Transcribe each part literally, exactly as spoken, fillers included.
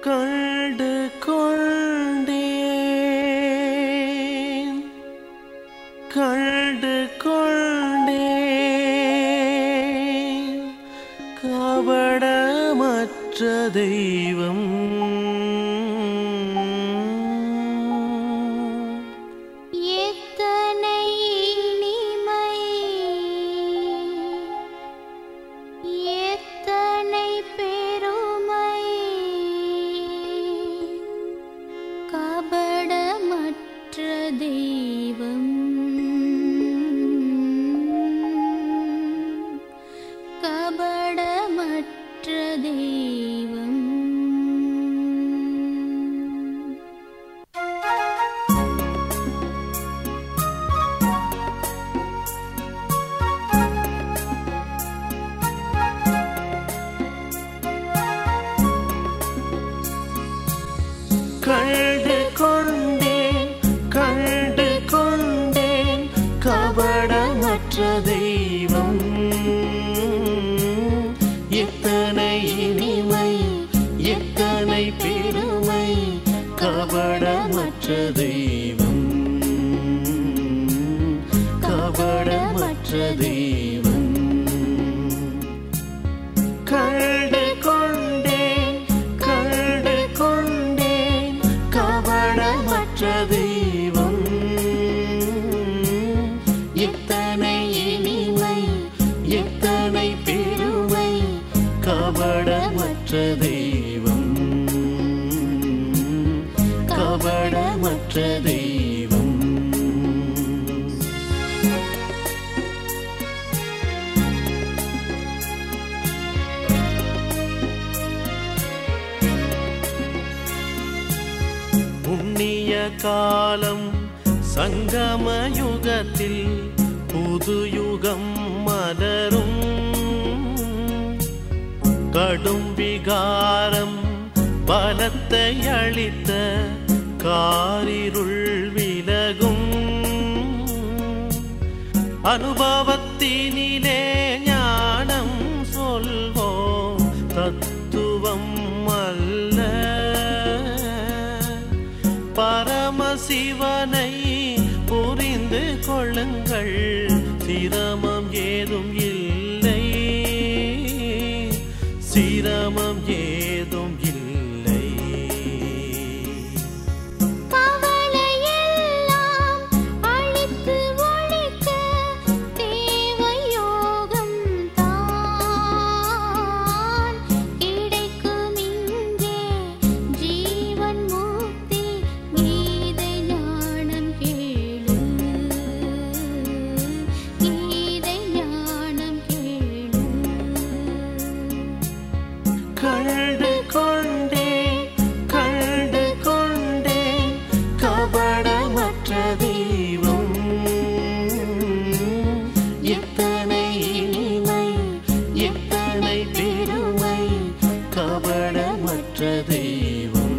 கண்டு கொண்டேன் கண்டு கொண்டேன் கபடமற்ற தெய்வம் தெய்வம் கபடமற்ற தெய்வம் கண்டு கொண்டேன் கண்டு கொண்டேன் கபடமற்ற தெய்வம் எத்தனை இனிமை எத்தனை பெருமை கபடமற்ற தெய்வம் கபடமற்ற தெய்வம் கண்டு கொண்டேன் கண்டு கொண்டேன் கபடமற்ற தெய்வம் எத்தனை இனிமை எத்தனை பெருமை கபடமற்ற தெய்வம் கபடமற்ற தெய்வம் புண்ணிய காலம் சங்கம யுகத்தில் புது யுகம் மலரும் கடும் விகாரம் பலத்தை அளித்த காரிருள் விலகும் அனுபவத்தினிலே ஞானம் சொல்வோம் தத்துவம் அல்ல பரமசிவனை புரிந்து கொள்ளுங்கள் சிரமம் ஏதும் இல்லை சிரமம் ஏதும் இல்லை கண்டு கொண்டேன் கண்டு கொண்டேன் கபடமற்ற தெய்வம் எத்தனை இனிமை எத்தனை பெருமை கபடமற்ற தெய்வம்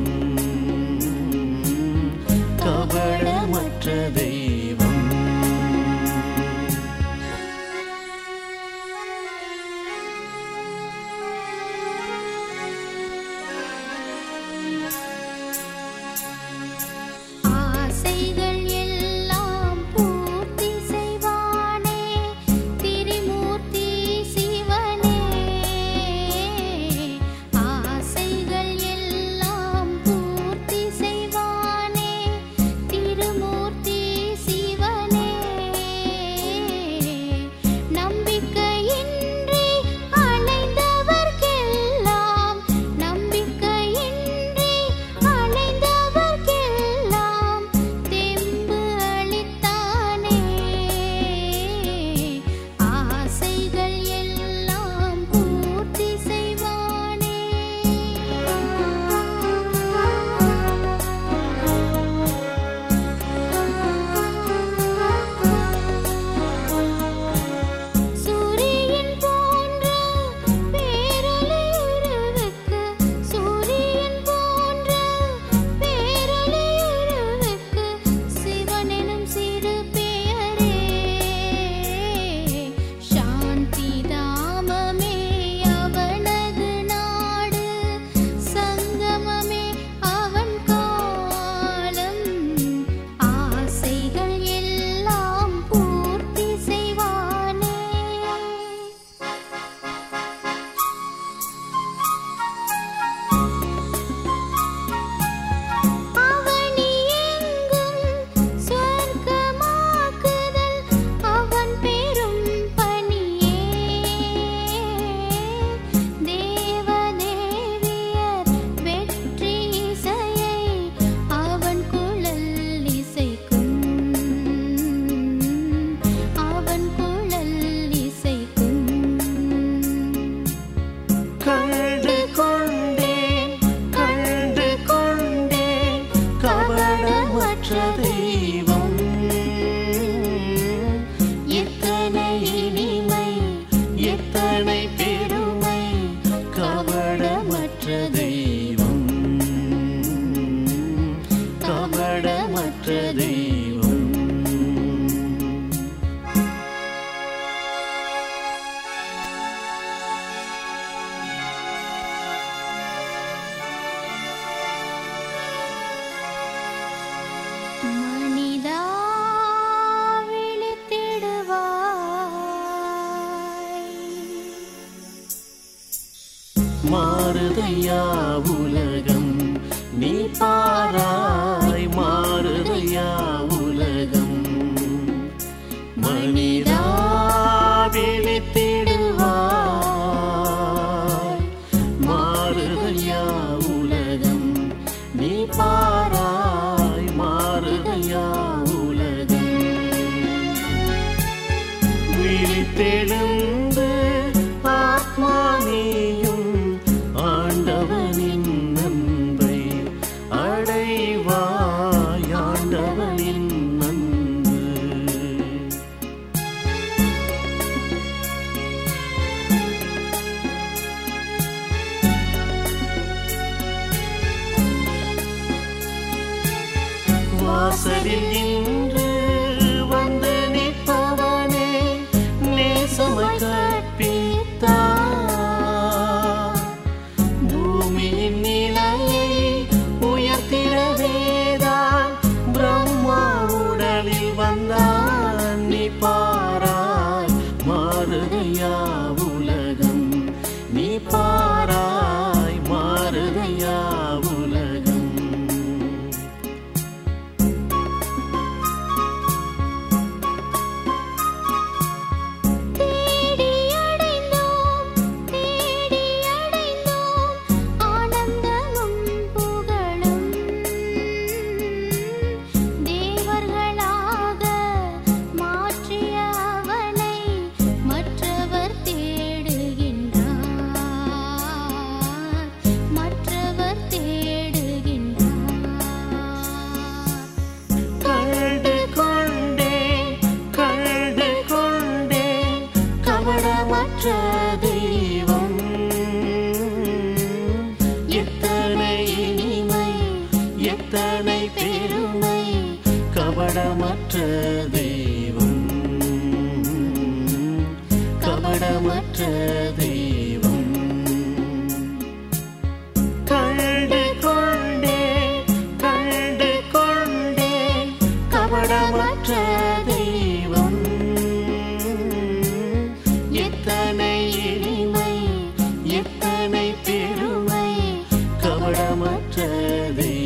கபடமற்ற தெய்வம் கண்டு கொண்டேன் கண்டு கொண்டேன் கபடமற்ற தெய்வம் எத்தனை இனிமை எத்தனை பெருமை கபடமற்ற தெய்வம் கபடமற்ற தெய்வம் மனிதா விழித்திடுவாய். மாறுதையா உலகம் நீ பாராய் மாறுதையா உலகம் மனிதா விழித்திடுவாய் மாறுதையா உலகம் நீ பாராய் மாறுதையா உலகம் விழித்தெழுந்து ஆத்மா நீயும் ஆண்டவனின் அன்பை அடைவாய் ஆண்டவனின் அன்பு வாசலில் இன்று வந்து நிற்பவனே நேசமாய் கற்பித்தார் பூமியின் நிலையை உயர்த்திடவேதான் பிரம்மா உடலில் வந்தான் நீ பாராய் மாறுதையா உலகம் நீ பாராய் மாறுதையா உலகம் தேடி அடைந்தோம் தேடி அடைந்தோம் ஆனந்தமும் புகழும் தேவர்களாக மாற்றிய அவனை மற்றவர் தேடுகின்றார் மற்றவர் தேடுகின்றார். கண்டு கொண்டேன் கண்டு கொண்டேன் கபடமற்ற தெய்வம் எத்தனை இனிமை எத்தனை பெருமை கபடமற்ற தெய்வம் கபடமற்ற தெய்வம் கண்டு கொண்டேன் கண்டு கொண்டேன் கபடமற்ற தெய்வம் எத்தனை இனிமை எத்தனை பெருமை கபடமற்ற தெய்வம்